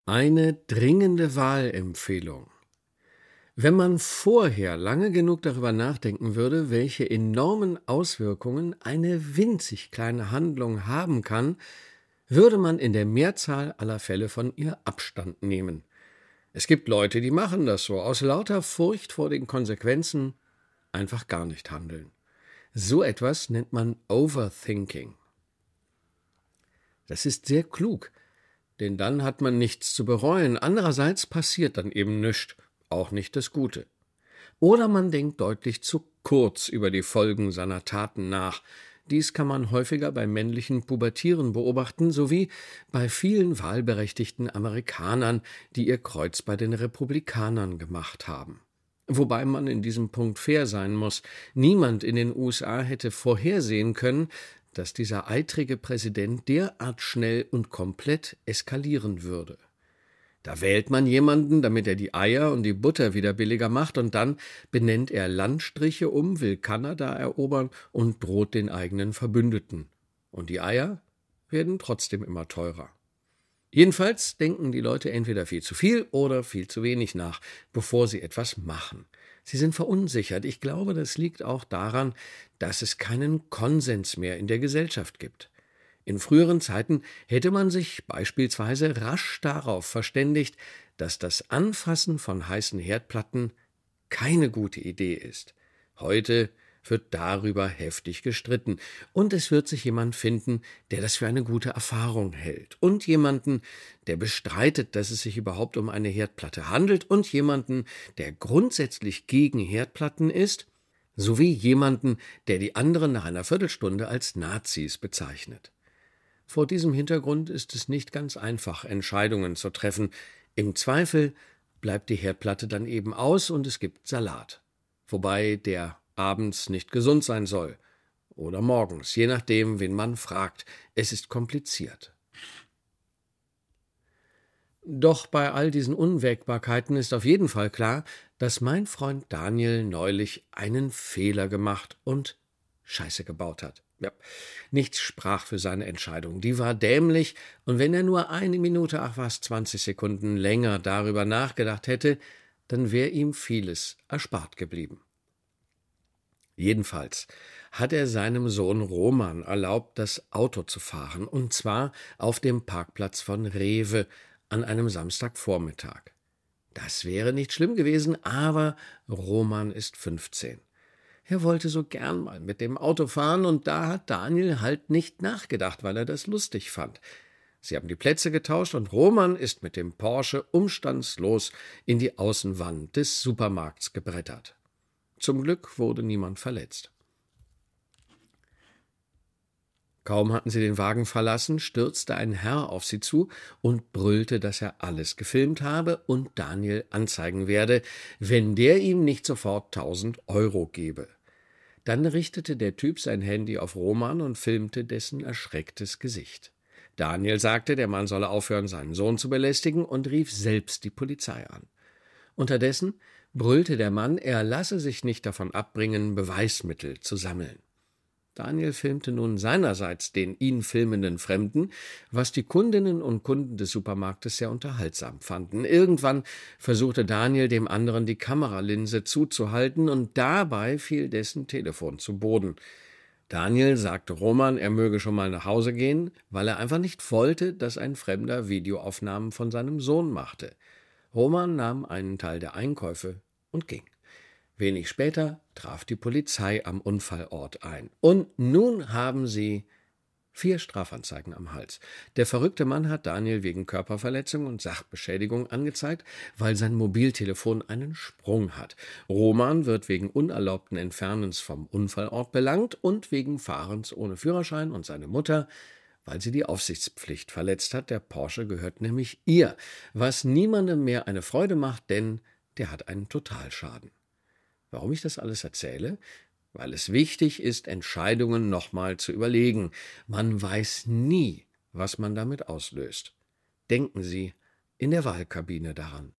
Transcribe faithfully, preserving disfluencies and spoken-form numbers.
Eine dringende Wahlempfehlung. Wenn man vorher lange genug darüber nachdenken würde, welche enormen Auswirkungen eine winzig kleine Handlung haben kann, würde man in der Mehrzahl aller Fälle von ihr Abstand nehmen. Es gibt Leute, die machen das so, aus lauter Furcht vor den Konsequenzen einfach gar nicht handeln. So etwas nennt man Overthinking. Das ist sehr klug, denn dann hat man nichts zu bereuen. Andererseits passiert dann eben nichts, auch nicht das Gute. Oder man denkt deutlich zu kurz über die Folgen seiner Taten nach. Dies kann man häufiger bei männlichen Pubertieren beobachten, sowie bei vielen wahlberechtigten Amerikanern, die ihr Kreuz bei den Republikanern gemacht haben. Wobei man in diesem Punkt fair sein muss. Niemand in den U S A hätte vorhersehen können, dass dieser eitrige Präsident derart schnell und komplett eskalieren würde. Da wählt man jemanden, damit er die Eier und die Butter wieder billiger macht, und dann benennt er Landstriche um, will Kanada erobern und droht den eigenen Verbündeten. Und die Eier werden trotzdem immer teurer. Jedenfalls denken die Leute entweder viel zu viel oder viel zu wenig nach, bevor sie etwas machen. Sie sind verunsichert. Ich glaube, das liegt auch daran, dass es keinen Konsens mehr in der Gesellschaft gibt. In früheren Zeiten hätte man sich beispielsweise rasch darauf verständigt, dass das Anfassen von heißen Herdplatten keine gute Idee ist. Heute wird darüber heftig gestritten, und es wird sich jemand finden, der das für eine gute Erfahrung hält, und jemanden, der bestreitet, dass es sich überhaupt um eine Herdplatte handelt, und jemanden, der grundsätzlich gegen Herdplatten ist, sowie jemanden, der die anderen nach einer Viertelstunde als Nazis bezeichnet. Vor diesem Hintergrund ist es nicht ganz einfach, Entscheidungen zu treffen. Im Zweifel bleibt die Herdplatte dann eben aus und es gibt Salat. Wobei der abends nicht gesund sein soll. Oder morgens, je nachdem, wen man fragt. Es ist kompliziert. Doch bei all diesen Unwägbarkeiten ist auf jeden Fall klar, dass mein Freund Daniel neulich einen Fehler gemacht und Scheiße gebaut hat. Ja, nichts sprach für seine Entscheidung. Die war dämlich, und wenn er nur eine Minute, ach was, zwanzig Sekunden länger darüber nachgedacht hätte, dann wäre ihm vieles erspart geblieben. Jedenfalls hat er seinem Sohn Roman erlaubt, das Auto zu fahren, und zwar auf dem Parkplatz von Rewe an einem Samstagvormittag. Das wäre nicht schlimm gewesen, aber Roman ist fünfzehn. Er wollte so gern mal mit dem Auto fahren, und da hat Daniel halt nicht nachgedacht, weil er das lustig fand. Sie haben die Plätze getauscht, und Roman ist mit dem Porsche umstandslos in die Außenwand des Supermarkts gebrettert. Zum Glück wurde niemand verletzt. Kaum hatten sie den Wagen verlassen, stürzte ein Herr auf sie zu und brüllte, dass er alles gefilmt habe und Daniel anzeigen werde, wenn der ihm nicht sofort tausend Euro gebe. Dann richtete der Typ sein Handy auf Roman und filmte dessen erschrecktes Gesicht. Daniel sagte, der Mann solle aufhören, seinen Sohn zu belästigen, und rief selbst die Polizei an. Unterdessen brüllte der Mann, er lasse sich nicht davon abbringen, Beweismittel zu sammeln. Daniel filmte nun seinerseits den ihn filmenden Fremden, was die Kundinnen und Kunden des Supermarktes sehr unterhaltsam fanden. Irgendwann versuchte Daniel dem anderen die Kameralinse zuzuhalten, und dabei fiel dessen Telefon zu Boden. Daniel sagte Roman, er möge schon mal nach Hause gehen, weil er einfach nicht wollte, dass ein Fremder Videoaufnahmen von seinem Sohn machte. Roman nahm einen Teil der Einkäufe und ging. Wenig später traf die Polizei am Unfallort ein. Und nun haben sie vier Strafanzeigen am Hals. Der verrückte Mann hat Daniel wegen Körperverletzung und Sachbeschädigung angezeigt, weil sein Mobiltelefon einen Sprung hat. Roman wird wegen unerlaubten Entfernens vom Unfallort belangt und wegen Fahrens ohne Führerschein, und seine Mutter, weil sie die Aufsichtspflicht verletzt hat. Der Porsche gehört nämlich ihr, was niemandem mehr eine Freude macht, denn der hat einen Totalschaden. Warum ich das alles erzähle? Weil es wichtig ist, Entscheidungen nochmal zu überlegen. Man weiß nie, was man damit auslöst. Denken Sie in der Wahlkabine daran.